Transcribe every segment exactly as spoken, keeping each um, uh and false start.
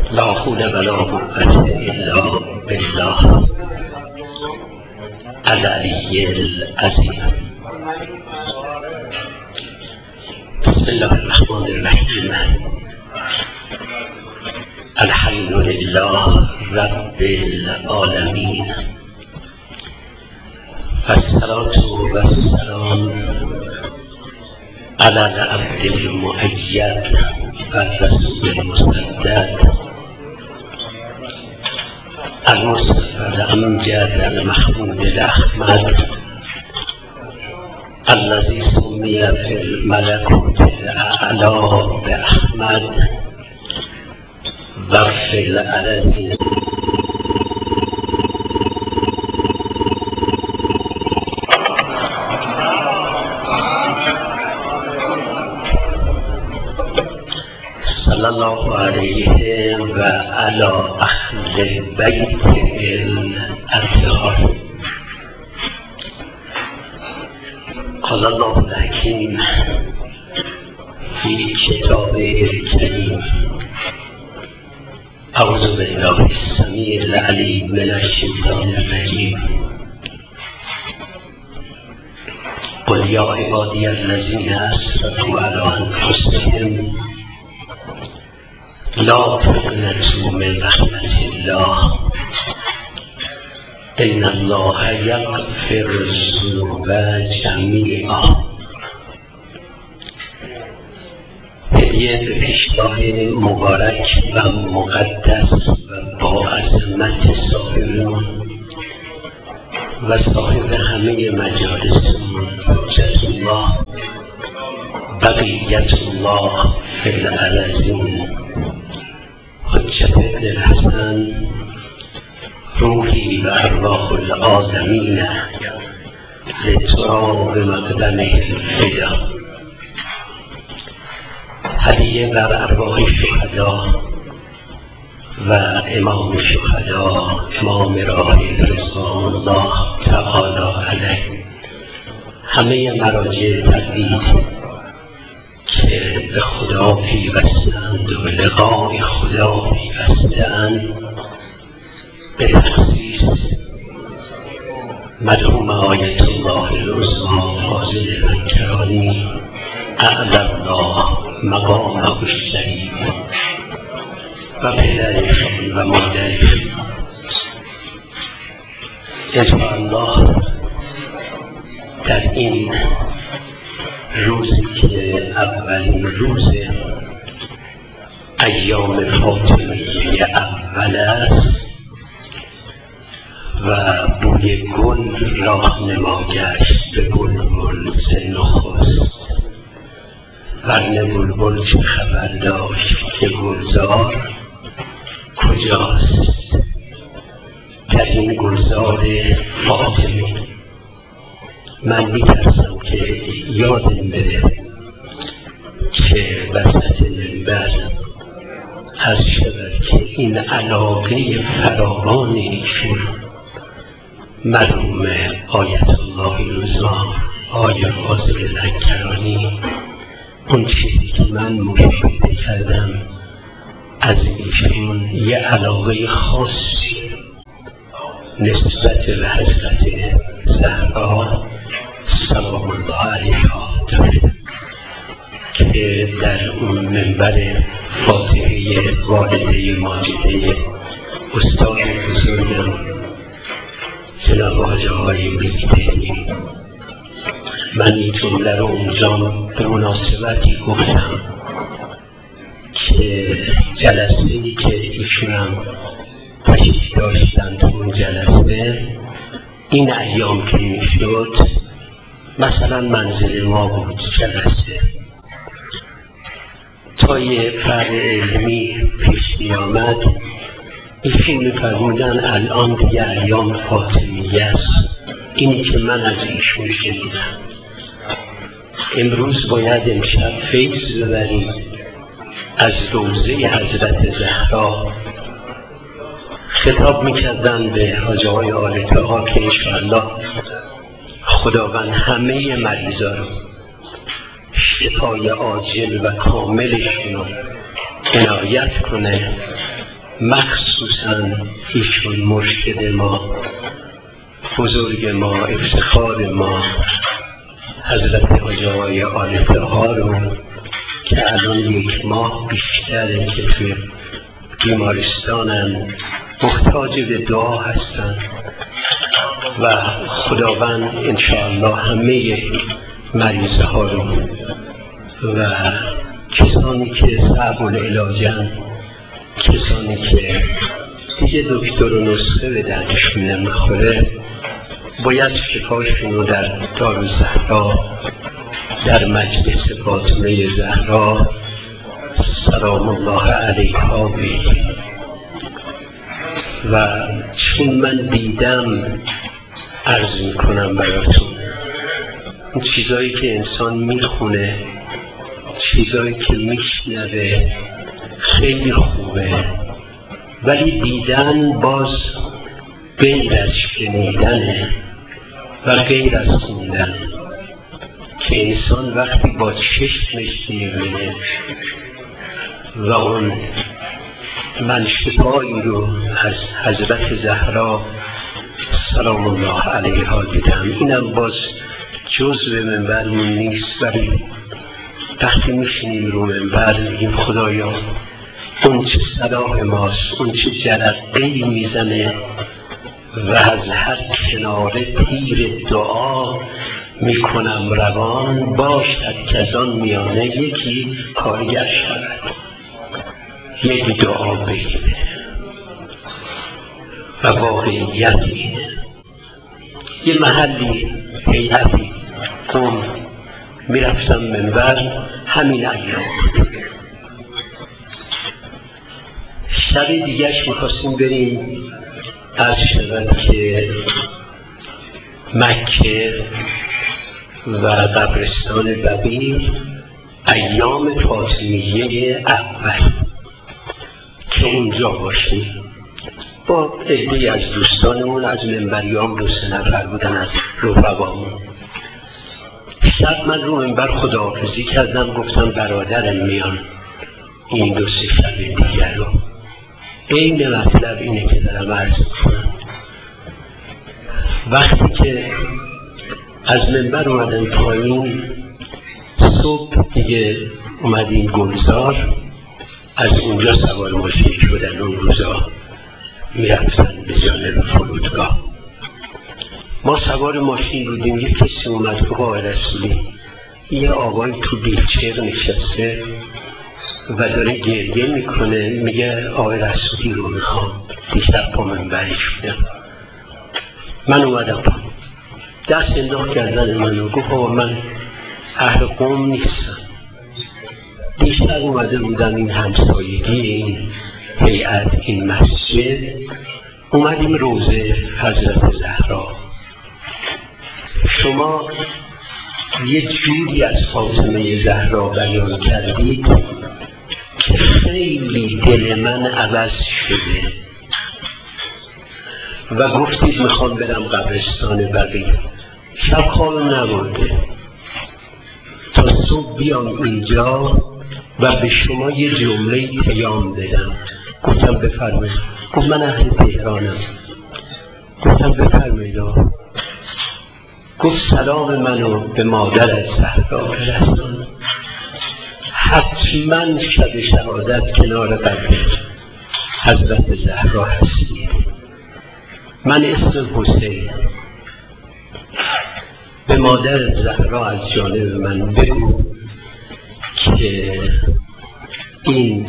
لا حول ولا قوة إلا بالله العلی العظیم. بسم الله الرحمن الرحیم. الحمد لله رب العالمین والصلاة والسلام على العبد المؤید والرسول المسدد المصطفى الأمجد المحمود الأحمد الذي سمي في الملكوت الأعلى بأحمد وفي الأرض صلى الله عليه وعلى أهل بيته الأطهار. قال الله الحكيم في كتابه الكريم: أعوذ بالله السميع العليم من الشيطان الرجيم. قل يا عبادي الذين أسرفوا على أنفسهم لا تقنطوا من رحمة الله إن الله يغفر الذنوب جميعا. هدیه به پیشگاه مبارک و مقدس و با عظمت صاحبمون و صاحب همه مجالسمون حجت الله بقیت الله فی الارضین حجت ابن الحسن روحی و ارواح العالمین لتراب مقدمه الفدا. هدیه بر ارواح شهدا و امام شهدا امام راحل رضوان الله تعالی علیه، همه مراجع تقلید که به خدا پیوستند و به لقای خدا پیوستند، به تخصیص مرحوم آیت الله العظمی فاضل بنکرانی اعلی الله مقامه الشریف و پدرشان و مادرشان. انشاءالله در این روزی که اولین روز ایام فاطمیه اول است و بوی گل راهنما گشت به بلبل ز نخست، ورنه بلبل چه خبر داشت که گلزار کجاست. در این گلزار فاطمی من می‌ترسم که یادم بره که وسط منبر از شود که این علاقه فراوان ایشون مرحوم آیت الله العظمی آیه فاضل بنکرانی، اون چیزی که من مشاهده کردم از ایشون یه علاقه خاصی نسبت به حضرت زهرا سلام الله علیها داره که در اون منبر فاتحه والده ماجده استاد بزرگم جناب حاجی آقای میرتیمی، من این جمله رو اونجا به مناسبتی گفتم که جلسه ای که ایشونم تشریف داشتن تو اون جلسه این ایام که میشد مثلا منزل ما بود جلسه، تا یه فرد علمی پیش می آمد ایشون میفرمودن الان دیگه ایام فاطمیه است. اینی که من از ایشون شنیدم. امروز باید امشب فیض ببریم از روضه حضرت زهرا. خطاب میکردن به حاجی آقای آل‌طاها که انشاءالله خداوند همه مریضا رو شفای عاجل و کاملشون رو عنایت کنه مخصوصا ایشون مرشد ما، بزرگ ما، افتخار ما، حضرت حاجی آقای آل‌طاها رو که الان یک ماه بیشتره که توی بیمارستانن، محتاج به دعا هستن و خداوند انشاءالله همه مریض ها رو و کسانی که صعب العلاجن، کسانی که دیگه دکتر و نسخه به دردشون نمیخوره، باید شفاشون رو در دارالزهرا در مجلس فاطمه زهرا سلام الله علیها بگیریم. و چون من دیدم عرض میکنم براتون، این چیزایی که انسان میخونه، چیزایی که میشنوه خیلی خوبه، ولی دیدن باز غیر از شنیدنه و غیر از خوندن، که انسان وقتی با چشمش میبینه و اون من شفایی رو از حضرت زهرا سلام الله علیها دیدم، اینم باز جزء منبرمون نیست، ولی وقتی میشینیم رو منبر میگیم خدایا اون چه صلاح ماست، اون چه جرقه‌ای میزنه و از هر کناره تیر دعا میکنم روان، باشد که از آن میانه یکی کارگر شود، یک دعا بگیره. و واقعیت اینه. یه محلی هیئتی قوم میرفتم منبر، همین ایام شب دیگرش میخواستیم بریم از شود که مکه و قبرستان بقیع ایام فاطمیه اول که اونجا باشیم با عده‌ای از دوستانمون، از منبریام دو سه نفر بودن از رفقامون. شب من رو منبر خداحافظی کردم، گفتم برادرم میان این دو سه شب دیگر رو. این مطلب اینه که دارم عرض کنم. وقتی که از منبر اومدم پایین، صبح دیگه اومدیم گلزار، از اونجا سوار ماشین شدن، اون روزا میرفتن به جانب فرودگاه. ما سوار ماشین بودیم، یه کسی اومد گفت آقای رسولی یه آقای تو بیلچر نشسته و داره گریه میکنه، میگه آقای رسولی رو میخوام. دیشب پا منبرش بودم، من اومدم پا دست انداخت کردن منو، گفت آقا من اهل قوم نیستم، دیشب اومده بودم این همسایگی این هیئت این مسجد، اومدیم روضه حضرت زهرا، شما یه جوری از فاطمه زهرا بیان کردید که خیلی دل من عوض شده و گفتید میخوام برم قبرستان بقیع. شب خوابم نبرده تا صبح بیام اینجا و به شما یه جمله پیام بدم. گفتم بفرمایید. گفت من اهل تهرانم. گفتم بفرمایید. گفت سلام منو به مادر زهرا برسون، حتما شب شهادت کنار قبر حضرت زهرا هستید. من اسم حسین، به مادر زهرا از جانب من بگو که این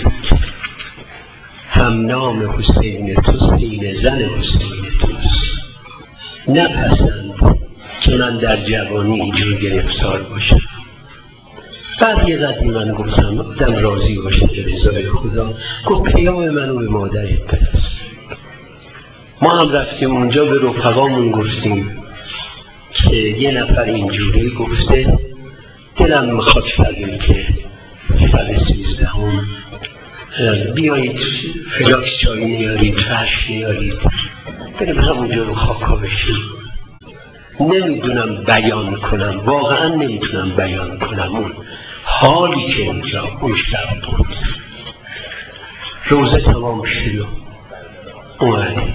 هم نام حسین تو، سینه زن حسین توست، نپسند که من در جوانی اینجور گرفتار باشم. بعد یه قدری من گفتم آدم راضی باشه به رضای خدا. گفت پیام منو به مادرت برس. ما هم رفتیم اونجا، به رفقامون گفتیم که یه نفر اینجوری گفته، دلم میخواد شبیم که شب سیزدهم بیایید فلاک چای نیارید، فرش نیارید، بریم همونجا رو خاکا بشیم. نمیدونم بیان کنم، واقعا نمیتونم بیان کنم اون حالی که اینجا اون شب بود. روزه تمام شد، اومدیم.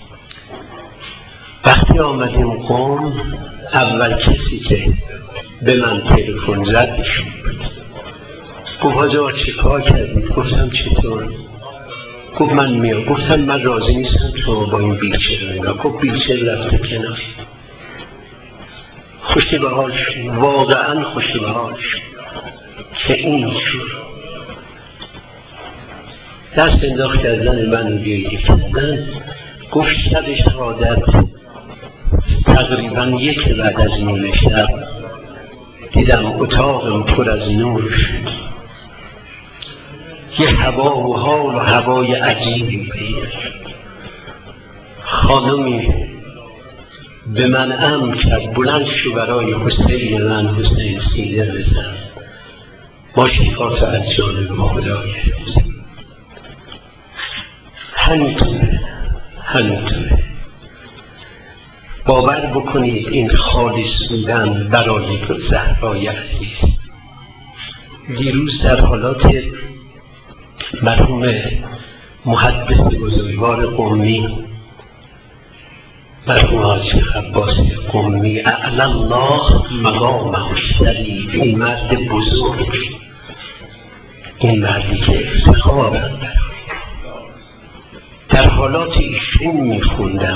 وقتی آمدیم قم، اول کسی که به من تلفن زد ایشون بود. گفت حاجی آقا چه کار کردید؟ گفتم چطور؟ گفت من میام. گفتم من راضی نیستم شما با این بیلچه رو اینا. گفت بیلچه رفته کنار. خوشی به حال شد، واقعا خوشی به حال شد که این شد. دست انداخت کردن من رو گریه کردن. گفت شب شهادت تقریبا یک بعد از نیمه شب دیدم اتاقم پر از نور شد. یه هوا و حال و هوای عجیبی پیدا شد. خانمی به من امر کرد بلند شو برای حسین من حسین سیده بزن، ما شفاعت از جانب خدای همینطوره همینطوره. باور بکنید این خالص بودن برای زهرای عزیز. دیروز در حالات مرحوم محدث بزرگوار قمی، مرحوم حاجی عباسی قمی اعلی الله مقامه الشریف، این مرد بزرگ، این مردی که افتخارم برای در حالات ایشون میخوندم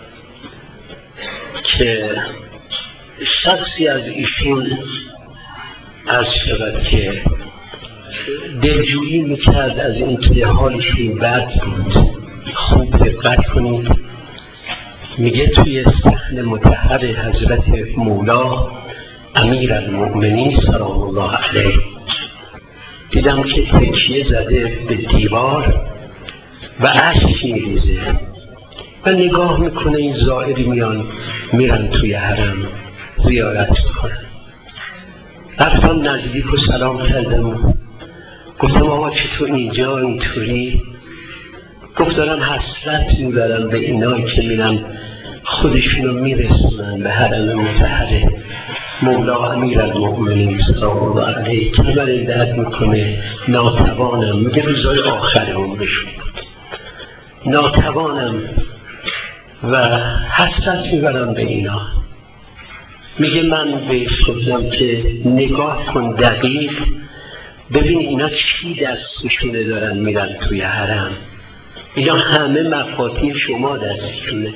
که شخصی از ایشون از شود که دلجویی میکرد از این که حالشون بد بود. خوب دقت کنید، میگه توی صحن مطهر حضرت مولا امیر المؤمنین سلام الله علیه دیدم که تکیه زده به دیوار و اشک میریزه و نگاه میکنه این زائری میان میرن توی حرم زیارت میکنن. رفتم نزدیک و سلام کردم، گفتم آقا چطور اینجا اینطوری؟ گفت دارم حسرت میبرم به اینایی که میرن خودشونو میرسونن به حرم مطهر مولا امیر المؤمنین سلام الله علیه. کمر درد میکنه، ناتوانم، میگه روزای آخر عمرشون ناتوانم و حسرت میبرم به اینا. میگه من بهش گفتم که نگاه کن دقیق ببین اینا چی دستشونه دارن میرن توی حرم. اینا همه مفاتیح شما دستشونه،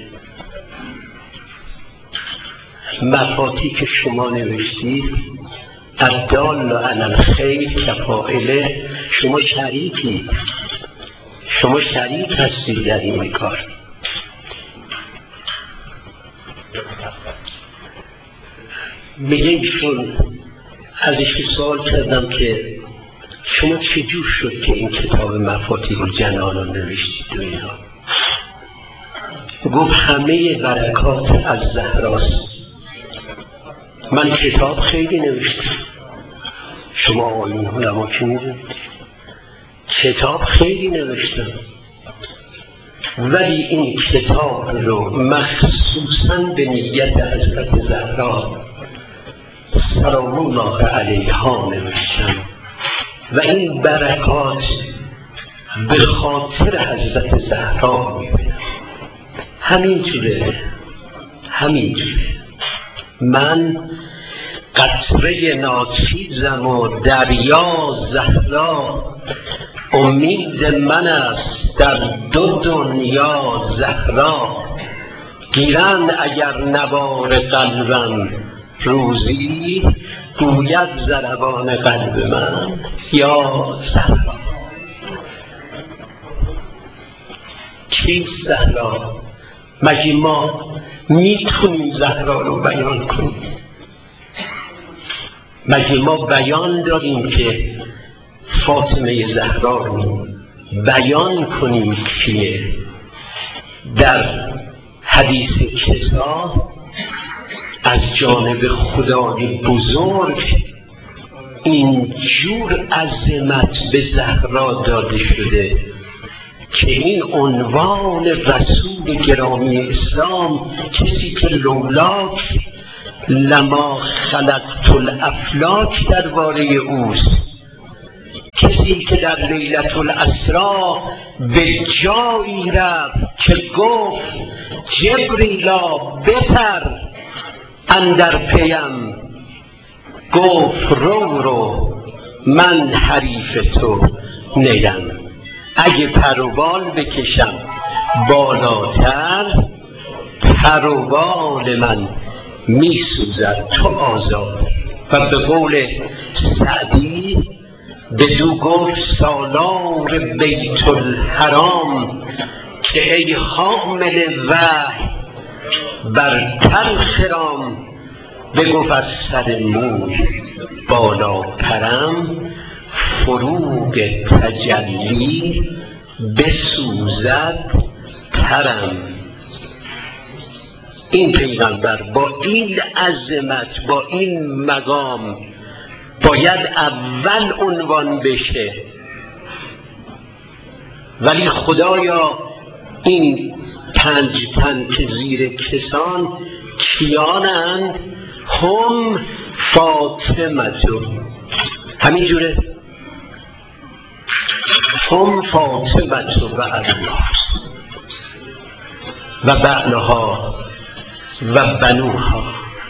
مفاتیح که شما نوشتید الدال علی الخیر کفاعله. شما شریکی، شما شریک هستید در این کار. میگه ایشون ازش سوال کردم که شما چجور شد که این کتاب مفاتیح الجنان رو نوشتید و اینا؟ گفت همه برکات از زهراست. من کتاب خیلی نوشتم، شما آقایون علما که میدونید کتاب خیلی نوشتم، ولی این کتاب رو مخصوصاً به نیت حضرت زهرا سلام الله علیها نوشتم و این برکات به خاطر حضرت زهرا میبینم. همینجوره همینجوره. من قطره ناچیزم و دریا زهرا، امید من است در دو دنیا زهرا. گیرند اگر نوار قلبم روزی، گوید ضربان قلب من یا زهرا. چیست زهرا؟ مگه ما میتونیم زهرا رو بیان کنیم؟ مگه ما بیان داریم که فاطمه زهرا رو بیان کنیم که در حدیث کسا از جانب خدای بزرگ این جور عظمت به زهرا داده شده که این عنوان رسول گرامی اسلام، کسی که لولاک لما خلقت الافلاک درباره اوست، کسی که در لیلة الاسری به جایی رفت که گفت جبریلا بپر اندر پیم، گفت رو رو من حریف تو نیم. اگه پر و بال بکشم بالاتر، پر و بال من می سوزد تو آزاد. و به قول سعدی بدو گفت سالار بیت الحرام که ای حامل وحی بر تلخ رام، بگفت از سر موی بالا پرم، فروغ تجلی بسوزد ترم. این پیغمبر با این عظمت، با این مقام باید اول عنوان بشه، ولی خدایا این پنج تن که زیر کسان کیانند؟ هم فاطمتو، همین جوره، هم فاطمتو و الله و بعلها و بنوها.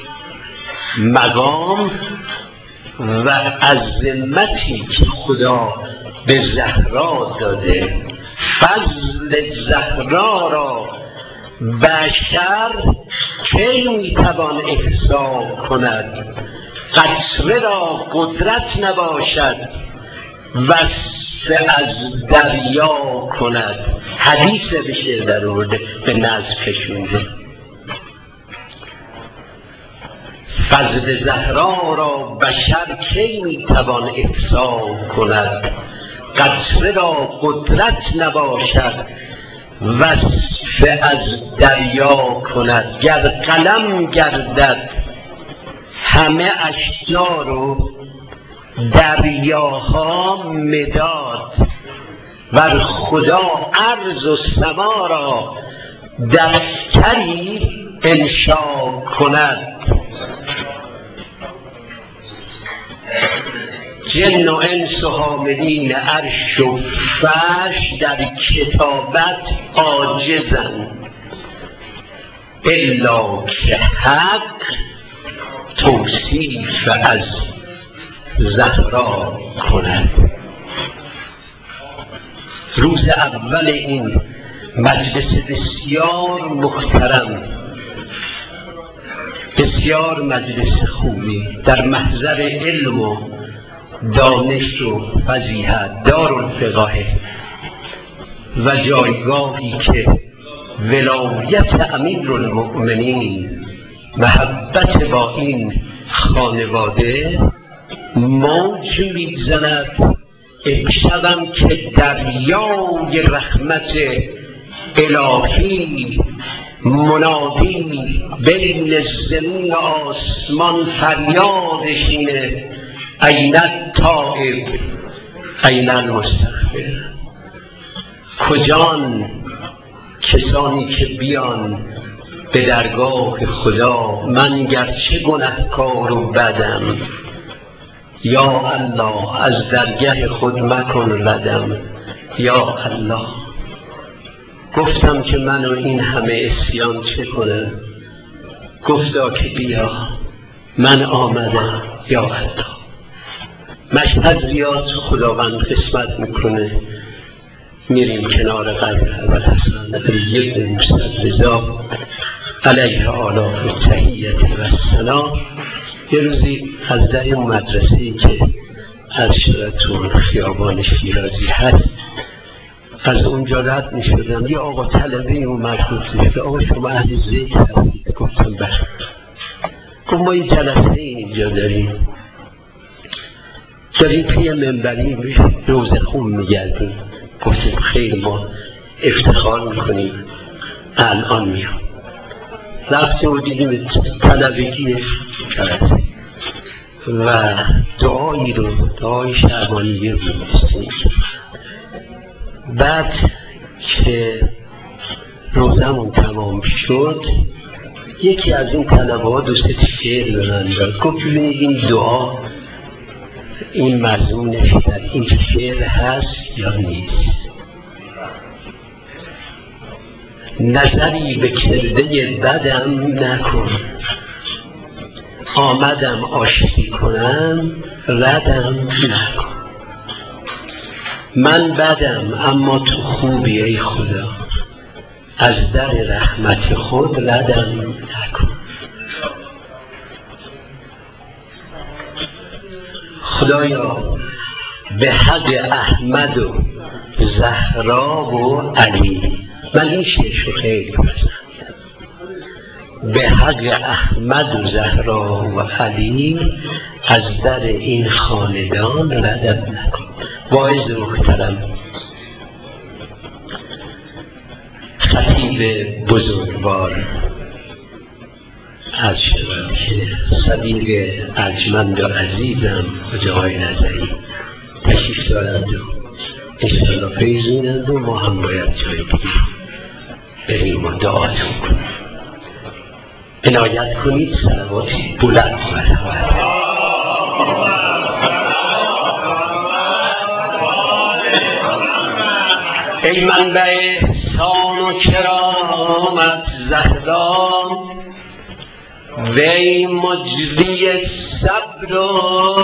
مقام و عظمتی که خدا به زهرا داده، فضل زهرا را بشر کی میتوان احصا کند؟ قطره را قدرت نباشد وصف از دریا کند. حدیث به شعر در آورده، به نظم کشونده. فضل زهرا را بشر کی میتوان احصا کند؟ قطره را قدرت نباشد وصف از دریا کند. گر قلم گردد همه اشجار و دریاها مداد، ور خدا ارض و سما را دفتری انشا کند. جن و انس و حاملین عرش و فرش در کتابت عاجزند، الا که حق توصیف از زهرا کند. روز اول این مجلس بسیار محترم، بسیار مجلس خوبی در محضر علم و دانش و فضیحت، دارالفقاهه و جایگاهی که ولایت امیرالمؤمنین محبت با این خانواده موج میزند. امشبم که دریای رحمت الهی منادی بین زمین و آسمان فریادش اینه: این التائب این المستغفر. کجان کسانی که بیان به درگاه خدا؟ من گرچه گنهکار و بدم، یا الله از درگه خود مکن ردم. یا الله گفتم که من و این همه عصیان چه کنم؟ گفتا که بیا، من آمدم. یا الله مشهد زیاد خداوند قسمت میکنه، میریم کنار قبر ابوالحسن علی بن موسی الرضا علیه آلاف التحیت و الثنا. یه روزی از در اون مدرسه‌ای که از شرطون خیابان شیرازی هست، از اونجا رد می شدم، یه آقا طلبه اومد گفتش که آقا شما اهل ذکر هستید؟ گفتم بله. گفت ما یه جلسه اینجا داریم، داریم پی منبری روزه خون میگردیم. گفتیم خیلی ما افتخار میکنیم الان میام. رفتیم و دیدیم طلبگی جلسه و دعایی رو، دعای شعبانیه رو میستیم. بعد که روزمون تمام شد، یکی از این طلبه ها دوست شعر به من داد. گفت ببینید این دعا این مضمونش در این شعر هست یا نیست. نظری به کرده بدم نکن، آمدم آشتی کنم ردم نکن. من بدم اما تو خوبی ای خدا، از در رحمت خود ردم نکن. خدایا به حق احمد و زهرا و علی، من این شعر خیلی پسندم، به حق احمد و زهرا و علی از در این خاندان ردم نکن. واعظ محترم خطیب بزرگوار از شود که صدیق ارجمند و عزیزم جای نظری تشریف دارند و انشاءالله فیضونند و ما هم باید جای دیگه بریم و دعاتون کنیم. عنایت کنید صلواتی بلند مرحمت. ای منبع احسان و کرامت زهدان، وی مجدی صبر و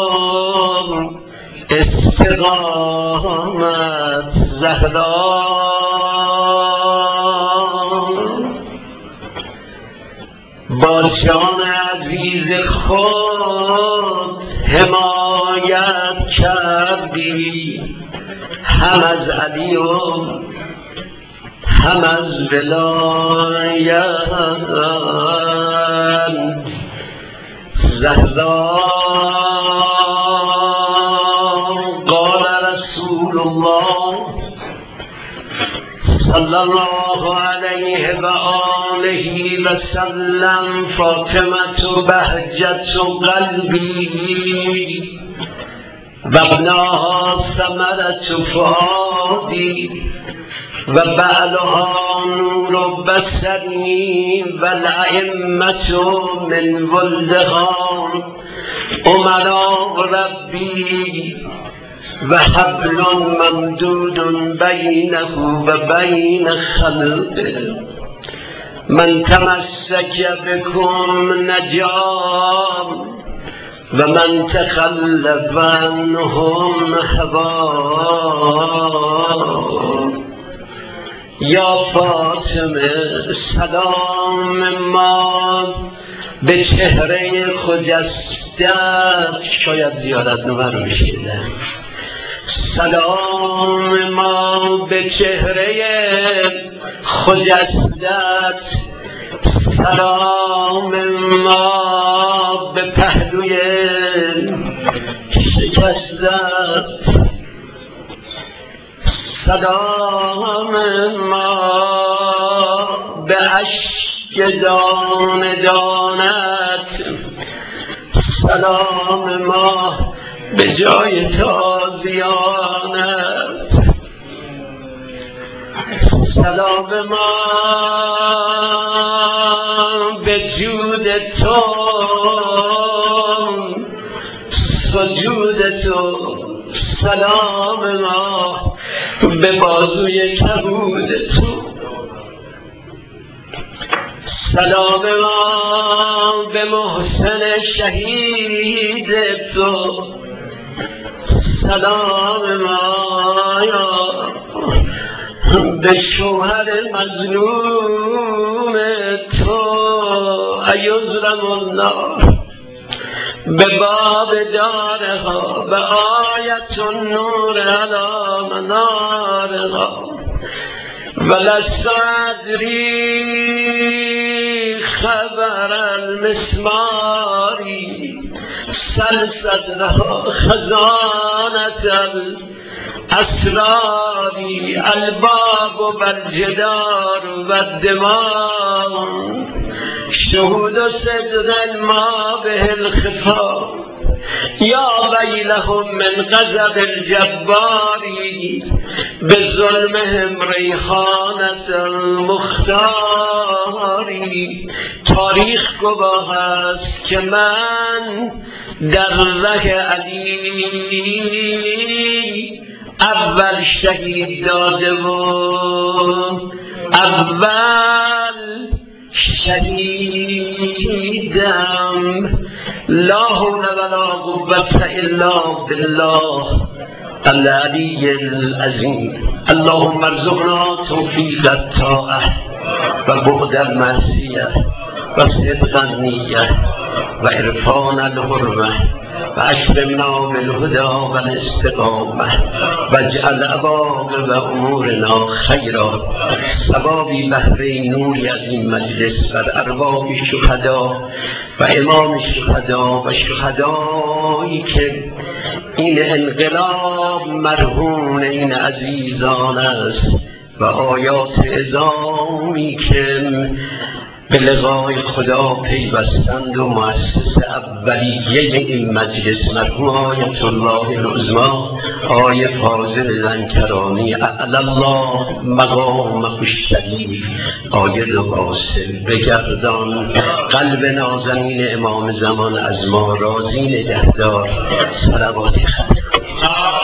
استقامت زهدان، با جان عزیز خود حمایت کردی، هم از علی و هم از ولایت زهدان. قال رسول الله صلی الله علیه و آله و سلم: فاطمة بهجت قلبی و ابناها ثمرة فؤادی و بعلها نور بصری و الائمة من ولدها امراء ربی و حبل ممدود بینه و بین خلقه. من تمسک بكم نجا و من تخلف عنهم هوا. یا فاطمه سلام ما به چهره خجستت، شاید زیارت نمر میشیدن، سلام ما به چهره خجستت، سلام ما به پهلوی شکستت، سلام ما به اشک دانه دانت، سلام ما به جای تازیانت، سلام ما به جود تو، سجود تو، سلام ما به بازوی کبود تو، سلام ما به محسن شهید تو، سلام ما به شوهر مظلوم تو، ایظلم الله به باب دارها به آیت النور علی منارها. ولست ادری خبر المسماری سل صدرها خزانة الاسرار، الباب و الجدار و الدماء شهود صدق ما به الخفا. یا ویلهم من غضب الجبار بظلمهم ریحانة المختار. تاریخ گواه است که من در ره علی اول شهید داده و اول شهیدم. لا حول ولا قوة الا بالله العلی العظیم. اللهم ارزقنا توفیق الطاعه و بعد المعصیه و صدق النیه و عرفان الحرمه و اکرمنا بالهدى و الاستقامه و اجعل عواقب امورنا خیرا. ثوابی بهره نوری از این مجلس بر ارواح شهدا و امام شهدا و شهدایی که این انقلاب مرهون این عزیزان است و آیات اعظامی که به لقای خدا پیوستند و مؤسس اولیه این مجلس مرحوم آیت الله العظمی آیه فاضل لنکرانی اعلی الله مقامه الشریف آیه دو واصل بگردان. قلب نازنین امام زمان از ما راضی نگهدار. صلوات خدا.